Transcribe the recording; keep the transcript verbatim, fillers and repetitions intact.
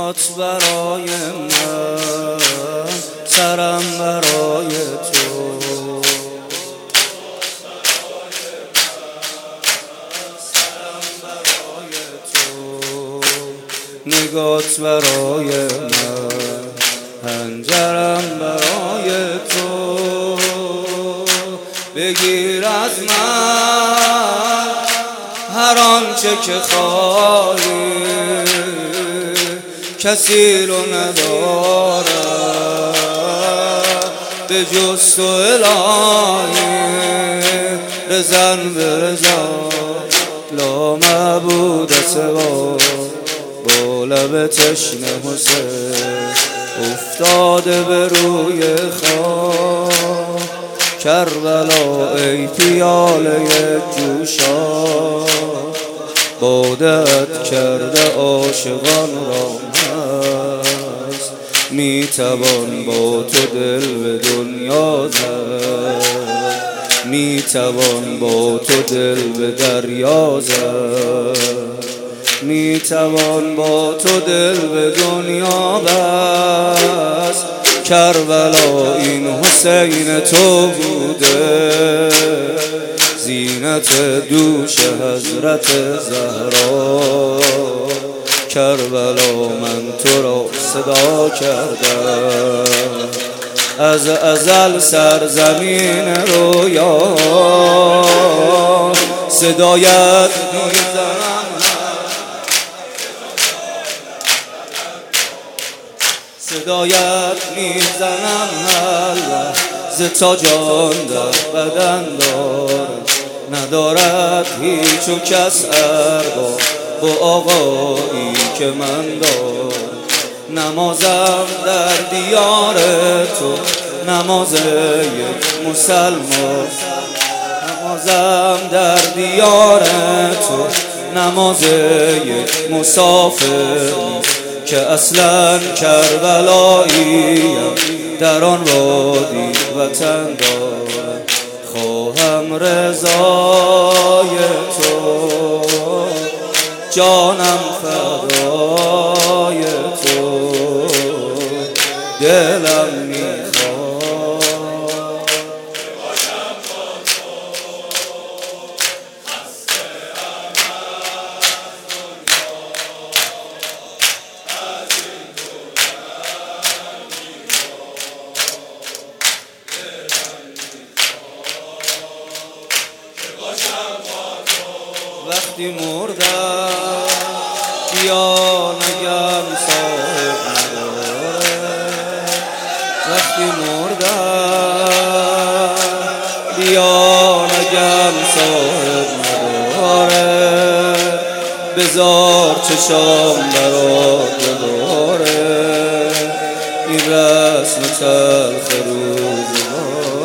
موهات برای من، سرم برای تو. نگات برای من، پنجرم برای تو. بگیر از من هر آنچه که خواهی، کسی رو ندارم به جز تو الهی. رزن به رضا لا معبود سوا، با لب تشنه حسین افتاده به روی خاک. کربلا ای پیاله جوشا، بادت کرده عاشقان را مست. میتوان با تو دل به دنیا زد، میتوان با تو دل به دریا زد، میتوان با تو دل به دنیا بست. کربلا این حسین تو بوده، زینت دوش حضرت زهرا. کربلا من تو را صدا کردم، از ازل سرزمین رویا. صدایت میزنم، صدایت میزنم هر لحظه تا جان در بدن دارم. ندارد هیچ و کس ارباب با آقایی که من دارم. نمازم در دیار تو، نماز یک مسلمان. نمازم در دیار تو، نماز یک مسافر که اصلا کربلاییم. در آن وادی وطن دارم، خواهم رضای تو. جانم فدای تو، دلم میخواد وقتی مردم بیا نگم صاحب نداره. وقتی مردم بیا نگم صاحب نداره. بذار چشام برات بداره، این رسم تلخ روزگار.